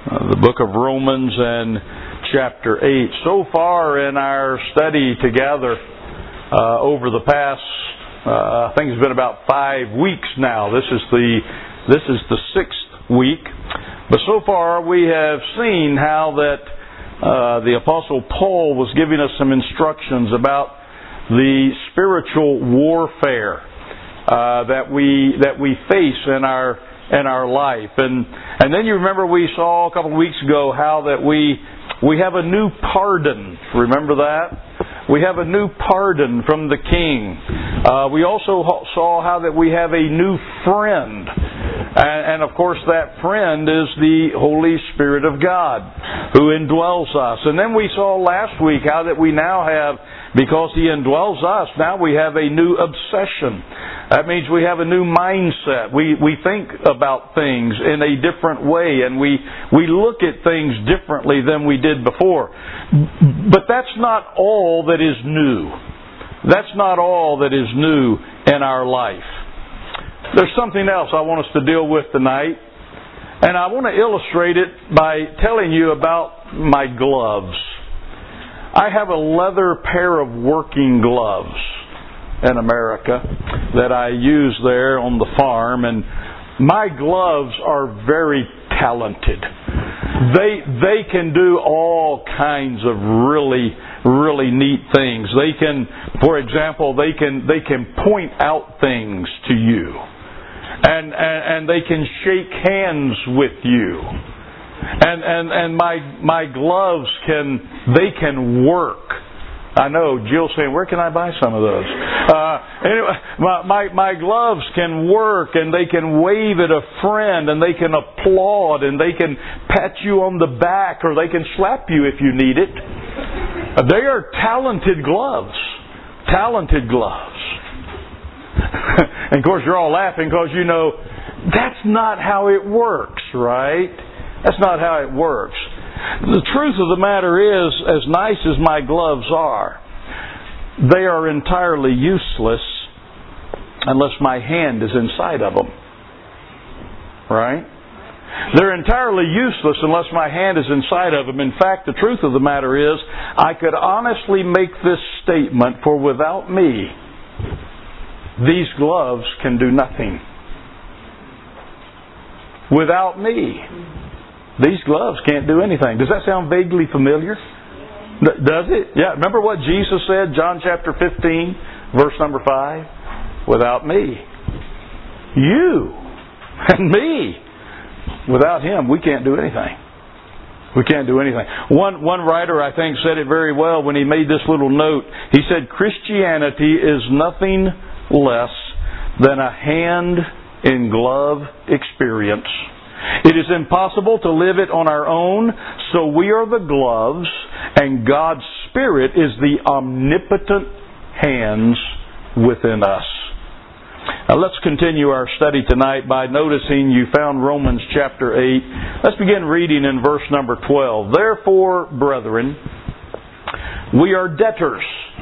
the book of Romans and chapter 8. So far in our study together over the past, I think it's been about 5 weeks now. This is the 6th week. But so far we have seen how that the Apostle Paul was giving us some instructions about the spiritual warfare that we face in our life. And then you remember we saw a couple of weeks ago how that we have a new pardon. Remember that? We have a new pardon from the King. We also saw how that we have a new friend. And of course that friend is the Holy Spirit of God who indwells us. And then we saw last week how that we now have, because He indwells us, now we have a new obsession. That means we have a new mindset. We think about things in a different way, and we look at things differently than we did before. But that's not all that is new. That's not all that is new in our life. There's something else I want us to deal with tonight, and I want to illustrate it by telling you about my gloves. I have a leather pair of working gloves in America that I use there on the farm, and my gloves are very talented. They can do all kinds of really neat things. They can, for example, they can point out things to you, and they can shake hands with you. And my gloves can work. I know Jill's saying, "Where can I buy some of those?" Anyway, my gloves can work, and they can wave at a friend, and they can applaud, and they can pat you on the back, or they can slap you if you need it. They are talented gloves. Talented gloves. And of course, you're all laughing because you know that's not how it works, right? That's not how it works. The truth of the matter is, as nice as my gloves are, they are entirely useless unless my hand is inside of them. Right? They're entirely useless unless my hand is inside of them. In fact, the truth of the matter is, I could honestly make this statement, for without me, these gloves can do nothing. Without me, these gloves can't do anything. Does that sound vaguely familiar? Does it? Yeah. Remember what Jesus said, John chapter 15, verse number 5? Without me, you and me, without Him, we can't do anything. We can't do anything. One writer, I think, said it very well when he made this little note. He said, Christianity is nothing less than a hand-in-glove experience. It is impossible to live it on our own, so we are the gloves, and God's Spirit is the omnipotent hands within us. Now let's continue our study tonight by noticing you found Romans chapter 8. Let's begin reading in verse number 12. Therefore, brethren, we are debtors,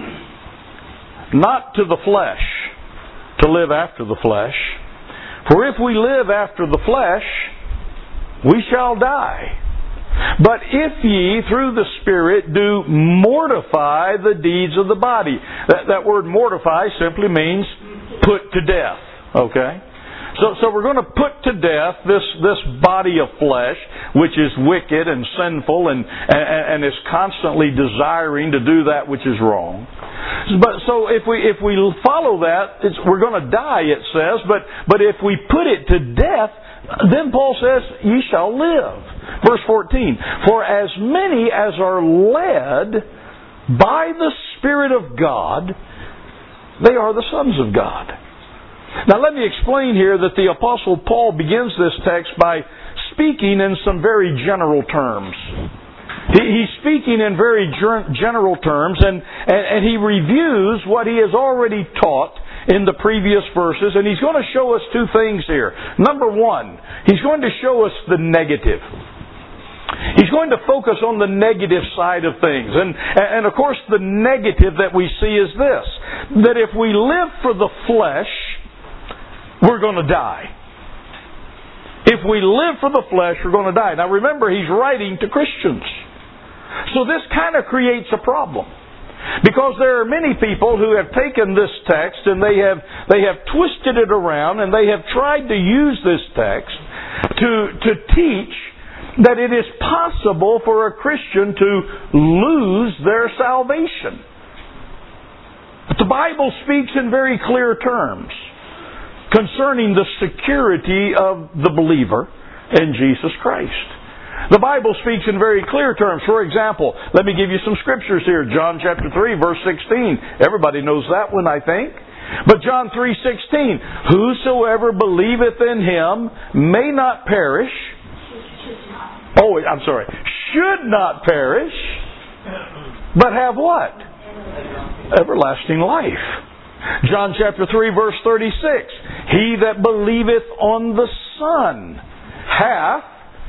not to the flesh, to live after the flesh. For if we live after the flesh, we shall die. But if ye through the Spirit do mortify the deeds of the body. That word mortify simply means put to death. Okay? So we're going to put to death this body of flesh, which is wicked and sinful and is constantly desiring to do that which is wrong. But so if we follow that, we're going to die, it says. But if we put it to death, then Paul says, ye shall live. Verse 14, for as many as are led by the Spirit of God, they are the sons of God. Now let me explain here that the Apostle Paul begins this text by speaking in some very general terms. He's speaking in very general terms, and he reviews what he has already taught in the previous verses, and he's going to show us two things here. Number one, he's going to show us the negative. He's going to focus on the negative side of things. And of course the negative that we see is this, that if we live for the flesh, we're going to die. If we live for the flesh, we're going to die. Now remember, he's writing to Christians. So this kind of creates a problem. Because there are many people who have taken this text and they have twisted it around and they have tried to use this text to teach that it is possible for a Christian to lose their salvation. But the Bible speaks in very clear terms concerning the security of the believer in Jesus Christ. The Bible speaks in very clear terms. For example, let me give you some scriptures here. John chapter 3, verse 16. Everybody knows that one, I think. But John 3:16, whosoever believeth in Him may not perish. Should not perish, but have what? Everlasting life. John chapter 3, verse 36. He that believeth on the Son hath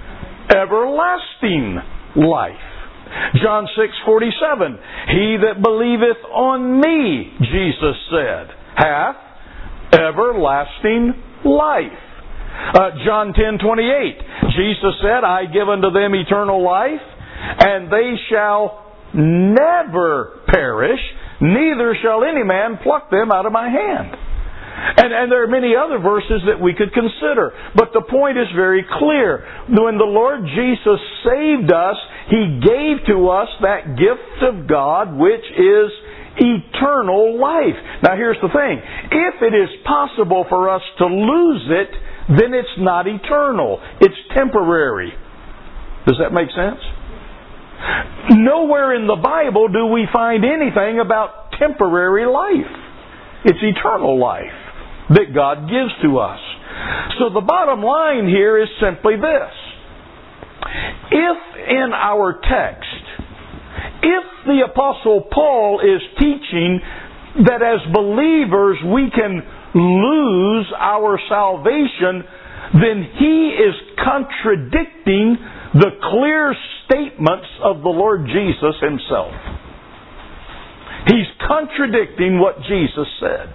everlasting life. John 6:47. He that believeth on me, Jesus said, hath everlasting life. John 10:28. Jesus said, I give unto them eternal life, and they shall never perish, neither shall any man pluck them out of my hand. And there are many other verses that we could consider. But the point is very clear. When the Lord Jesus saved us, He gave to us that gift of God, which is eternal life. Now here's the thing. If it is possible for us to lose it, then it's not eternal. It's temporary. Does that make sense? Nowhere in the Bible do we find anything about temporary life. It's eternal life that God gives to us. So the bottom line here is simply this. If in our text, if the Apostle Paul is teaching that as believers we can lose our salvation, then he is contradicting the clear statements of the Lord Jesus Himself. He's contradicting what Jesus said.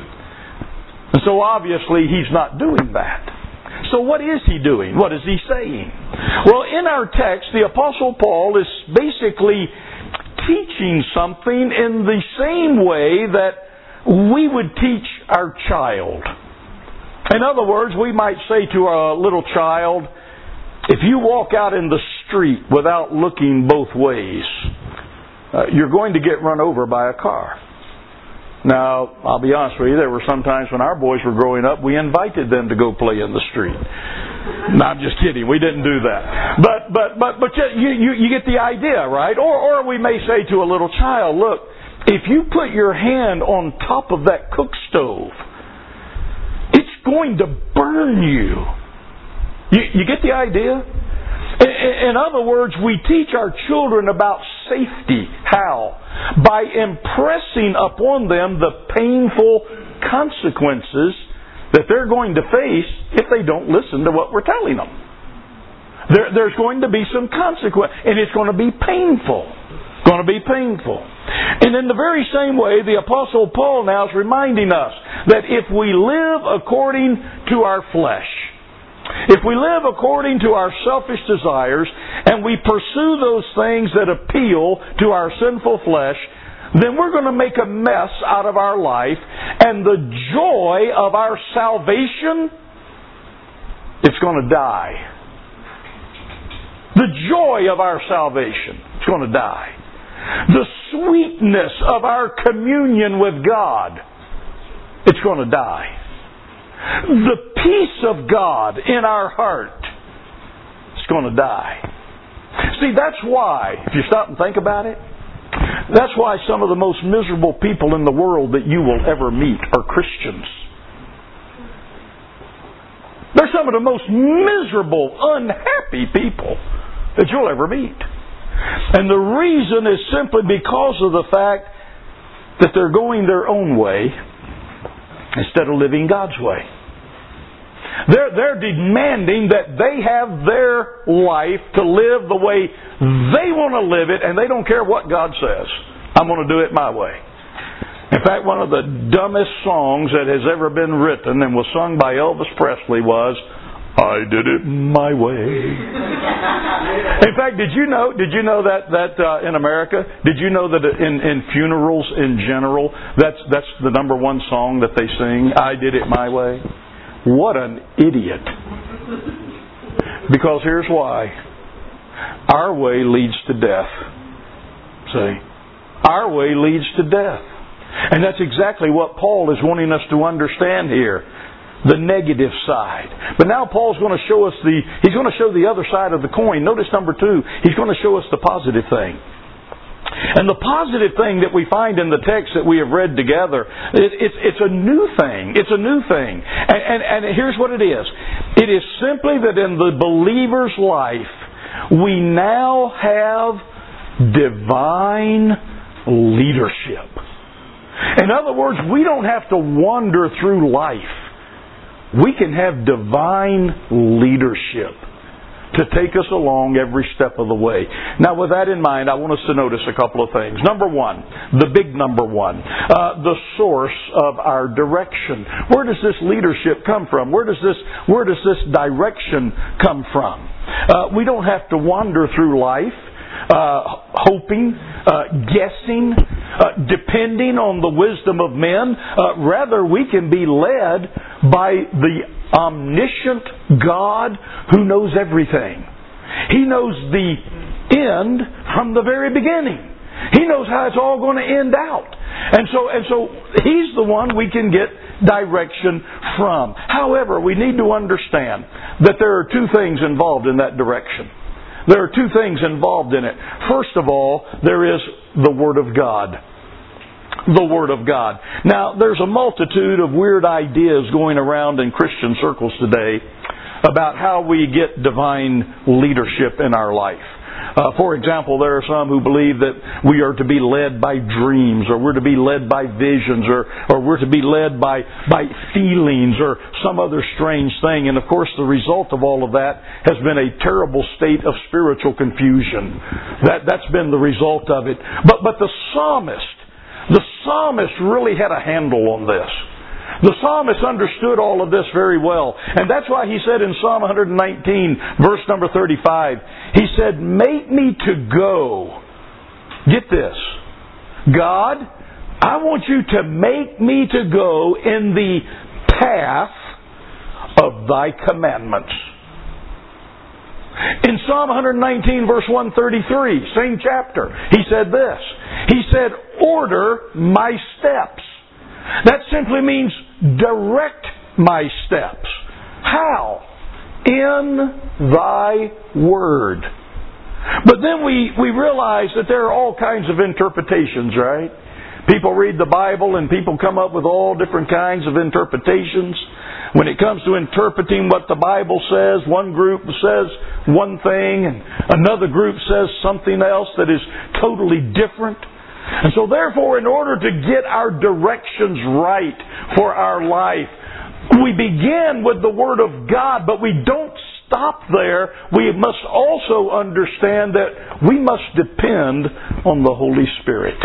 And so obviously He's not doing that. So what is He doing? What is He saying? Well, in our text, the Apostle Paul is basically teaching something in the same way that we would teach our child. In other words, we might say to a little child, if you walk out in the street without looking both ways, you're going to get run over by a car. Now, I'll be honest with you, there were some times when our boys were growing up, we invited them to go play in the street. No, I'm just kidding. We didn't do that. But you get the idea, right? Or we may say to a little child, look, if you put your hand on top of that cook stove, it's going to burn you. You get the idea? In other words, we teach our children about safety. How? By impressing upon them the painful consequences that they're going to face if they don't listen to what we're telling them. There's going to be some consequence, and it's going to be painful. It's going to be painful. And in the very same way, the Apostle Paul now is reminding us that if we live according to our flesh, if we live according to our selfish desires and we pursue those things that appeal to our sinful flesh, then we're going to make a mess out of our life, and the joy of our salvation, it's going to die. The joy of our salvation, it's going to die. The sweetness of our communion with God, it's going to die. The peace of God in our heart, it's going to die. See, that's why, if you stop and think about it, that's why some of the most miserable people in the world that you will ever meet are Christians. They're some of the most miserable, unhappy people that you'll ever meet. And the reason is simply because of the fact that they're going their own way instead of living God's way. They're demanding that they have their life to live the way they want to live it, and they don't care what God says. I'm going to do it my way. In fact, one of the dumbest songs that has ever been written and was sung by Elvis Presley was, I did it my way. In fact, did you know that in America, did you know that in funerals in general, that's the number one song that they sing? I did it my way. What an idiot. Because here's why. Our way leads to death. See? Our way leads to death. And that's exactly what Paul is wanting us to understand here. The negative side. But now Paul's going to show us he's going to show the other side of the coin. Notice number 2, he's going to show us the positive thing. And the positive thing that we find in the text that we have read together, it's a new thing. It's a new thing. And here's what it is. It is simply that in the believer's life, we now have divine leadership. In other words, we don't have to wander through life. We can have divine leadership to take us along every step of the way. Now, with that in mind, I want us to notice a couple of things. Number 1, the big number 1, the source of our direction. Where does this leadership come from? Where does this direction come from? We don't have to wander through life hoping, guessing, depending on the wisdom of men. Rather, we can be led by the omniscient God who knows everything. He knows the end from the very beginning. He knows how it's all going to end out. And so He's the one we can get direction from. However, we need to understand that there are 2 things involved in that direction. There are 2 things involved in it. First of all, there is the Word of God. The Word of God. Now, there's a multitude of weird ideas going around in Christian circles today about how we get divine leadership in our life. For example, there are some who believe that we are to be led by dreams, or we're to be led by visions, or we're to be led by feelings, or some other strange thing. And of course, the result of all of that has been a terrible state of spiritual confusion. That's been the result of it. But the psalmist really had a handle on this. The psalmist understood all of this very well. And that's why he said in Psalm 119, verse number 35, he said, "Make me to go." Get this. God, I want you to make me to go in the path of thy commandments. In Psalm 119, verse 133, same chapter, he said this. He said, "Order my steps." That simply means direct my steps. How? In thy word. But then we realize that there are all kinds of interpretations, right? People read the Bible and people come up with all different kinds of interpretations. When it comes to interpreting what the Bible says, one group says one thing and another group says something else that is totally different. And so therefore, in order to get our directions right for our life, we begin with the Word of God, but we don't stop there. We must also understand that we must depend on the Holy Spirit.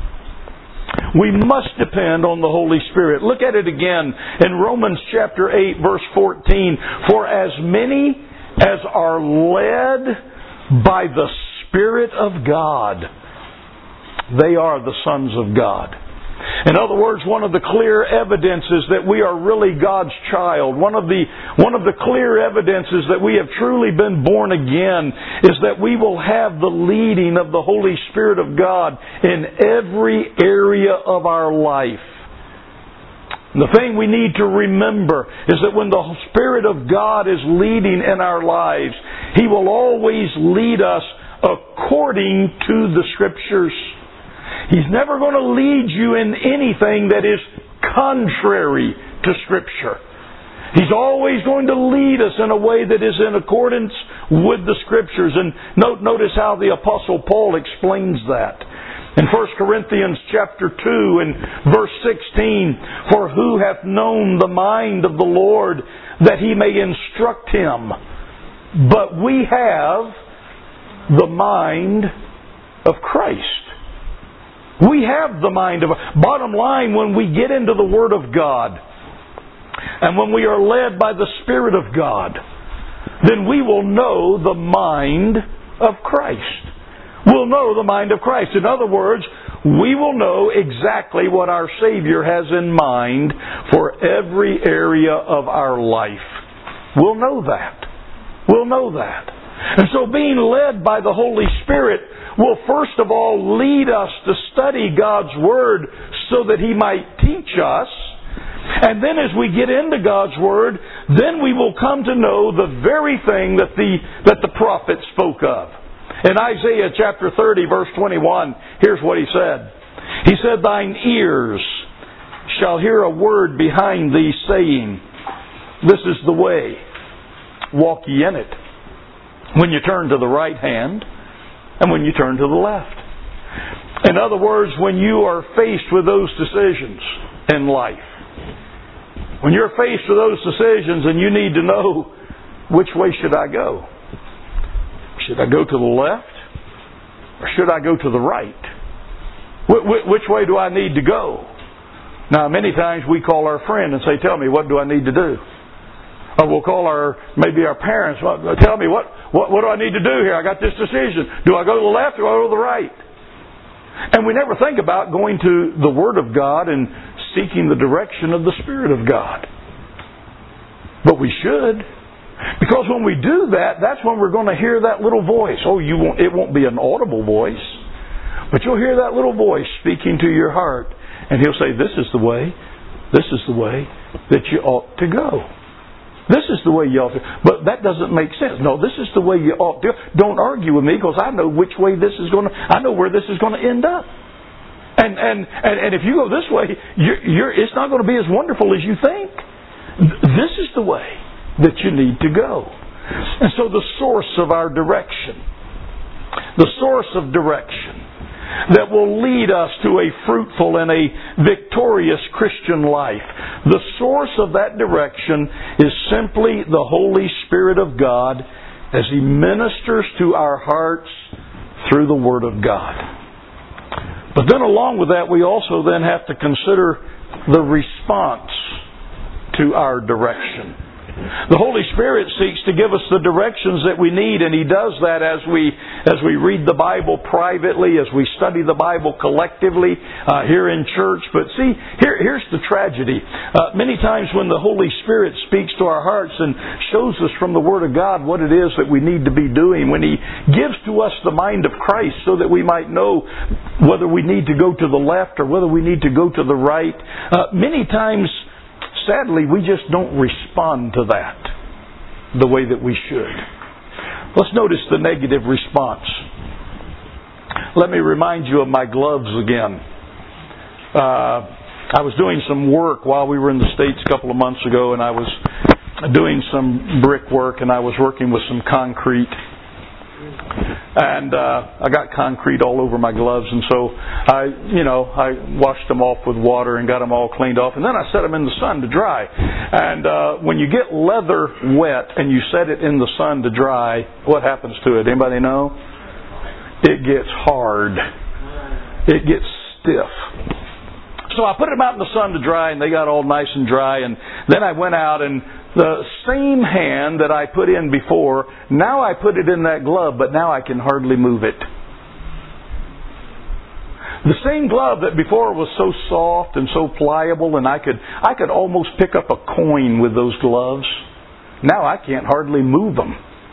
We must depend on the Holy Spirit. Look at it again in Romans chapter 8, verse 14. "For as many as are led by the Spirit of God, they are the sons of God." In other words, one of the clear evidences that we are really God's child, one of the clear evidences that we have truly been born again, is that we will have the leading of the Holy Spirit of God in every area of our life. The thing we need to remember is that when the Spirit of God is leading in our lives, He will always lead us according to the Scriptures. He's never going to lead you in anything that is contrary to Scripture. He's always going to lead us in a way that is in accordance with the Scriptures. And notice how the Apostle Paul explains that. In 1 Corinthians chapter 2 and verse 16, "For who hath known the mind of the Lord, that He may instruct him? But we have the mind of Christ." We have the mind of... Bottom line, when we get into the Word of God, and when we are led by the Spirit of God, then we will know the mind of Christ. We'll know the mind of Christ. In other words, we will know exactly what our Savior has in mind for every area of our life. We'll know that. We'll know that. And so being led by the Holy Spirit will first of all lead us to study God's Word so that He might teach us. And then as we get into God's Word, then we will come to know the very thing that the prophet spoke of. In Isaiah chapter 30, verse 21, here's what he said. He said, "Thine ears shall hear a word behind thee saying, This is the way, walk ye in it. When you turn to the right hand, and when you turn to the left." In other words, when you are faced with those decisions in life, when you're faced with those decisions and you need to know, which way should I go? Should I go to the left? Or should I go to the right? Which way do I need to go? Now, many times we call our friend and say, "Tell me, what do I need to do?" Or we'll call maybe our parents, "Tell me, what do I need to do here? I got this decision. Do I go to the left or do I go to the right?" And we never think about going to the Word of God and seeking the direction of the Spirit of God. But we should. Because when we do that, that's when we're going to hear that little voice. It won't be an audible voice, but you'll hear that little voice speaking to your heart. And He'll say, "This is the way that you ought to go. This is the way you ought to." But that doesn't make sense. No, this is the way you ought to. Don't argue with me, because I know which way I know where this is going to end up. And if you go this way, it's not going to be as wonderful as you think. This is the way that you need to go. And so the source of our direction, the source of direction that will lead us to a fruitful and a victorious Christian life, the source of that direction is simply the Holy Spirit of God as He ministers to our hearts through the Word of God. But then along with that, we also then have to consider the response to our direction. The Holy Spirit seeks to give us the directions that we need, and He does that as we read the Bible privately, as we study the Bible collectively here in church. But see, here's the tragedy. Many times when the Holy Spirit speaks to our hearts and shows us from the Word of God what it is that we need to be doing, when He gives to us the mind of Christ so that we might know whether we need to go to the left or whether we need to go to the right, many times, sadly, we just don't respond to that the way that we should. Let's notice the negative response. Let me remind you of my gloves again. I was doing some work while we were in the States a couple of months ago, and I was doing some brickwork, and I was working with some concrete. And I got concrete all over my gloves, and so I washed them off with water and got them all cleaned off, and then I set them in the sun to dry. And when you get leather wet and you set it in the sun to dry, what happens to it? Anybody know? It gets hard. It gets stiff. So I put them out in the sun to dry, and they got all nice and dry, and then I went out, and the same hand that I put in before, now I put it in that glove, but now I can hardly move it. The same glove that before was so soft and so pliable, and I could almost pick up a coin with those gloves. Now I can't hardly move them.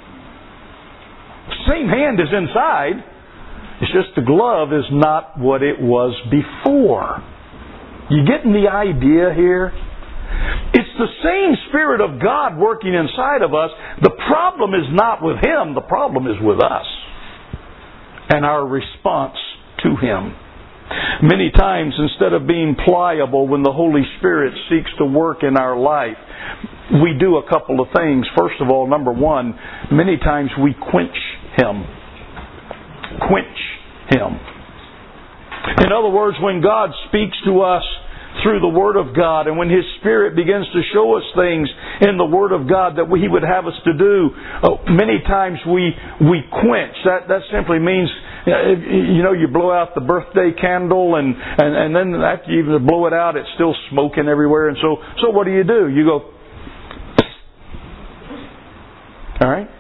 Same hand is inside. It's just the glove is not what it was before. You getting the idea here? It's the same Spirit of God working inside of us. The problem is not with Him. The problem is with us and our response to Him. Many times, instead of being pliable when the Holy Spirit seeks to work in our life, we do a couple of things. First of all, number one, many times we quench Him. Quench Him. In other words, when God speaks to us through the Word of God, and when His Spirit begins to show us things in the Word of God that He would have us to do, many times we quench. That simply means, you blow out the birthday candle, and then after you blow it out, it's still smoking everywhere. And so what do? You go, all right?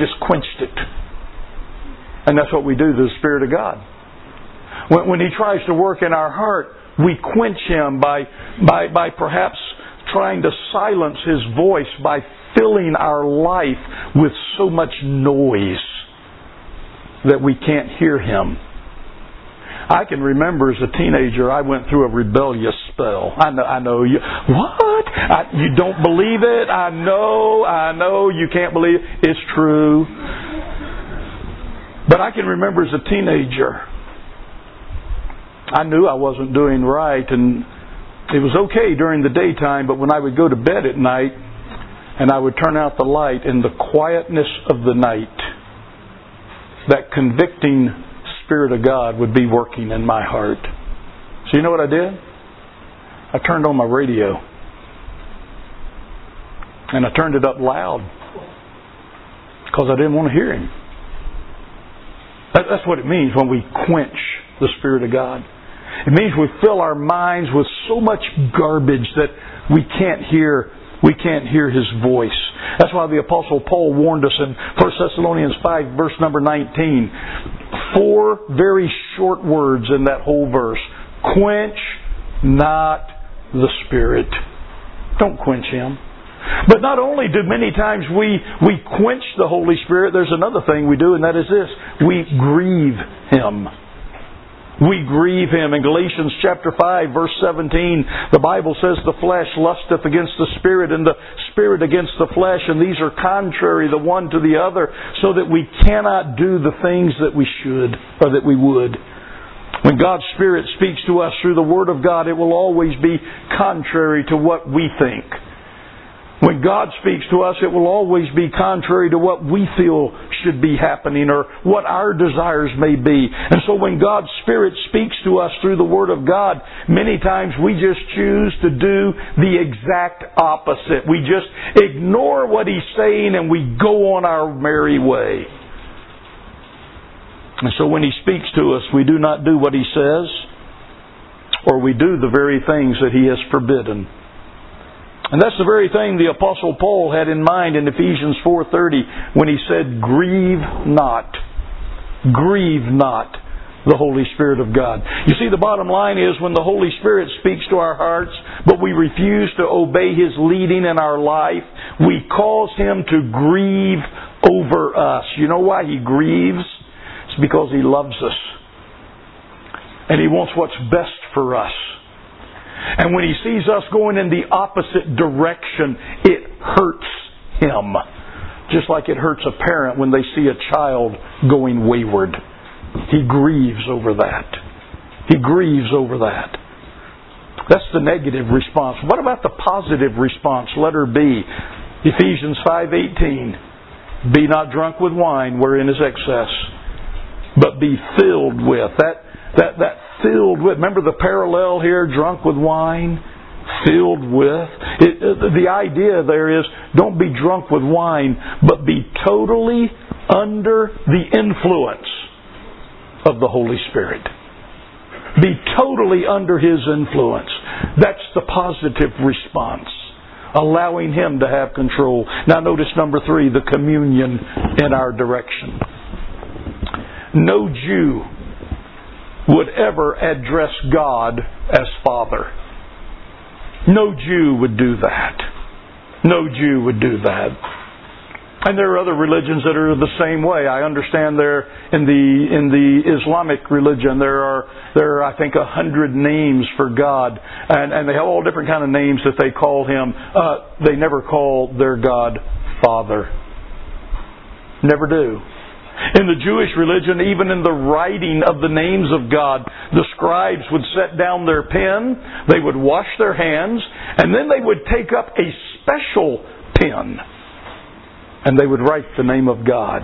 just quenched it. And that's what we do to the Spirit of God. When He tries to work in our heart, we quench Him by perhaps trying to silence His voice by filling our life with so much noise that we can't hear Him. I can remember as a teenager, I went through a rebellious spell. I know you. What? You don't believe it? I know you can't believe it. It's true. But I can remember as a teenager, I knew I wasn't doing right, and it was okay during the daytime, but when I would go to bed at night and I would turn out the light, in the quietness of the night, that convicting Spirit of God would be working in my heart. So you know what I did? I turned on my radio. And I turned it up loud. Because I didn't want to hear Him. That's what it means when we quench the Spirit of God. It means we fill our minds with so much garbage that we can't hear His voice. That's why the Apostle Paul warned us in 1 Thessalonians 5, verse number 19. 4 very short words in that whole verse. Quench not the Spirit. Don't quench Him. But not only do many times we quench the Holy Spirit, there's another thing we do, and that is this. We grieve Him. We grieve Him. In Galatians chapter 5, verse 17, the Bible says, the flesh lusteth against the Spirit, and the Spirit against the flesh, and these are contrary the one to the other, so that we cannot do the things that we should, or that we would. When God's Spirit speaks to us through the Word of God, it will always be contrary to what we think. When God speaks to us, it will always be contrary to what we feel should be happening or what our desires may be. And so when God's Spirit speaks to us through the Word of God, many times we just choose to do the exact opposite. We just ignore what He's saying and we go on our merry way. And so when He speaks to us, we do not do what He says, or we do the very things that He has forbidden. And that's the very thing the Apostle Paul had in mind in Ephesians 4:30 when he said, grieve not the Holy Spirit of God. You see, the bottom line is when the Holy Spirit speaks to our hearts, but we refuse to obey His leading in our life, we cause Him to grieve over us. You know why He grieves? It's because He loves us. And He wants what's best for us. And when He sees us going in the opposite direction, it hurts Him. Just like it hurts a parent when they see a child going wayward. He grieves over that. He grieves over that. That's the negative response. What about the positive response? Letter B. Ephesians 5:18. Be not drunk with wine wherein is excess, but be filled with. That filled with. Remember the parallel here, drunk with wine, filled with. The idea there is, don't be drunk with wine, but be totally under the influence of the Holy Spirit. Be totally under His influence. That's the positive response. Allowing Him to have control. Now notice number 3, the communion in our direction. No Jew would ever address God as Father. No Jew would do that. No Jew would do that. And there are other religions that are the same way. I understand there in the Islamic religion there are I think 100 names for God, and they have all different kind of names that they call Him. They never call their God Father. Never do. In the Jewish religion, even in the writing of the names of God, the scribes would set down their pen, they would wash their hands, and then they would take up a special pen, and they would write the name of God.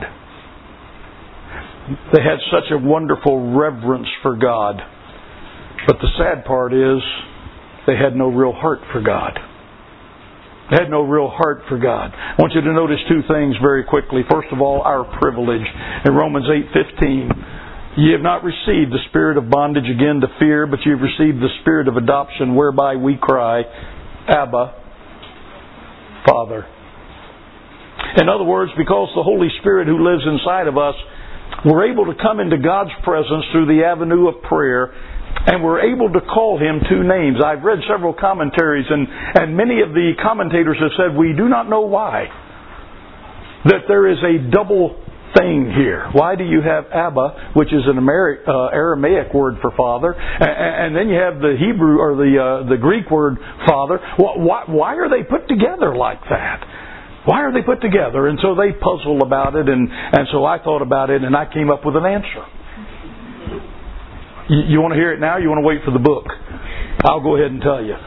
They had such a wonderful reverence for God. But the sad part is, they had no real heart for God. They had no real heart for God. I want you to notice 2 things very quickly. First of all, our privilege. In Romans 8:15, ye have not received the spirit of bondage again to fear, but ye have received the spirit of adoption, whereby we cry, Abba, Father. In other words, because the Holy Spirit who lives inside of us, we're able to come into God's presence through the avenue of prayer, and we're able to call Him two names. I've read several commentaries, and many of the commentators have said we do not know why. That there is a double thing here. Why do you have Abba, which is an Aramaic word for father, and then you have the Hebrew or the Greek word father? Why are they put together like that? Why are they put together? And so they puzzle about it, and so I thought about it, and I came up with an answer. You want to hear it now? You want to wait for the book? I'll go ahead and tell you.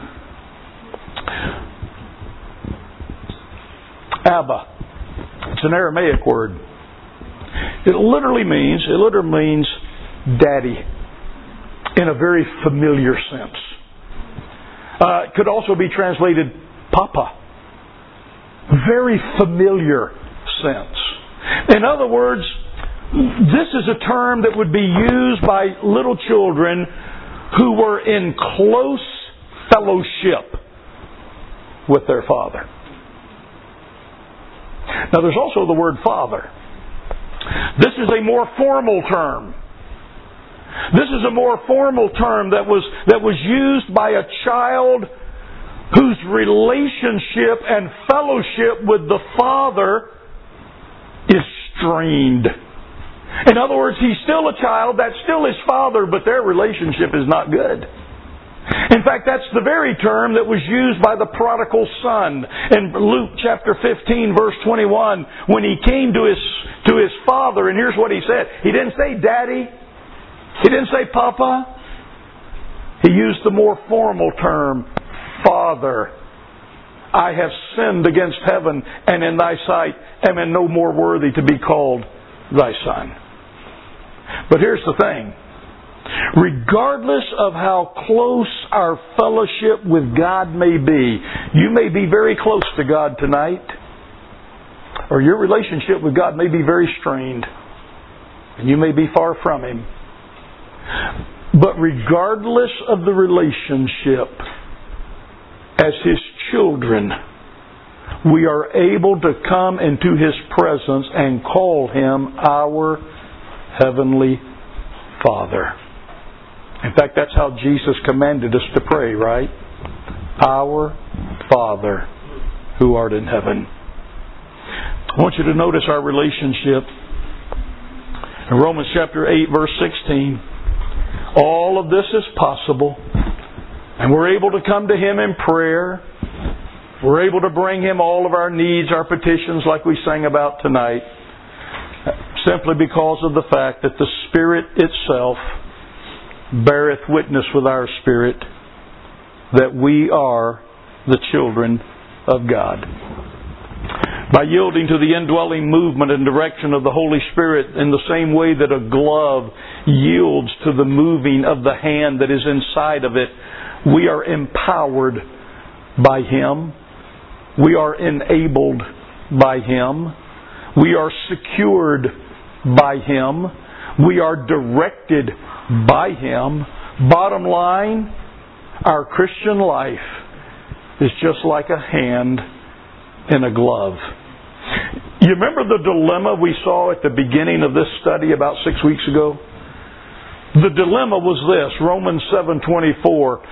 Abba. It's an Aramaic word. It literally means daddy in a very familiar sense. It could also be translated papa. Very familiar sense. In other words, this is a term that would be used by little children who were in close fellowship with their father. Now there's also the word father. This is a more formal term. This is a more formal term that was used by a child whose relationship and fellowship with the father is strained. In other words, he's still a child, that's still his father, but their relationship is not good. In fact, that's the very term that was used by the prodigal son in Luke chapter 15, verse 21, when he came to his father, and here's what he said. He didn't say daddy. He didn't say papa. He used the more formal term, Father. I have sinned against heaven, and in thy sight am in no more worthy to be called thy son. But here's the thing. Regardless of how close our fellowship with God may be, you may be very close to God tonight, or your relationship with God may be very strained, and you may be far from Him. But regardless of the relationship, as His children, we are able to come into His presence and call Him our Heavenly Father. In fact, that's how Jesus commanded us to pray, right? Our Father who art in heaven. I want you to notice our relationship. In Romans chapter 8, verse 16, all of this is possible. And we're able to come to Him in prayer. We're able to bring Him all of our needs, our petitions like we sang about tonight. Simply because of the fact that the Spirit itself beareth witness with our spirit that we are the children of God. By yielding to the indwelling movement and direction of the Holy Spirit in the same way that a glove yields to the moving of the hand that is inside of it, we are empowered by Him. We are enabled by Him. We are secured by Him. We are directed by Him. Bottom line, our Christian life is just like a hand in a glove. You remember the dilemma we saw at the beginning of this study about 6 weeks ago? The dilemma was this, Romans 7:24.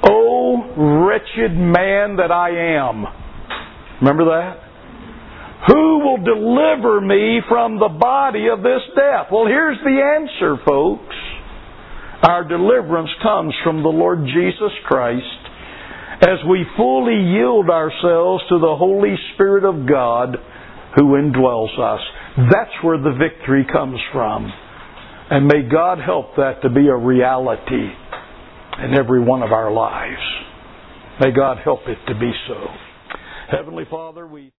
O wretched man that I am. Remember that? Who will deliver me from the body of this death? Well, here's the answer, folks. Our deliverance comes from the Lord Jesus Christ as we fully yield ourselves to the Holy Spirit of God who indwells us. That's where the victory comes from. And may God help that to be a reality in every one of our lives. May God help it to be so. Heavenly Father, we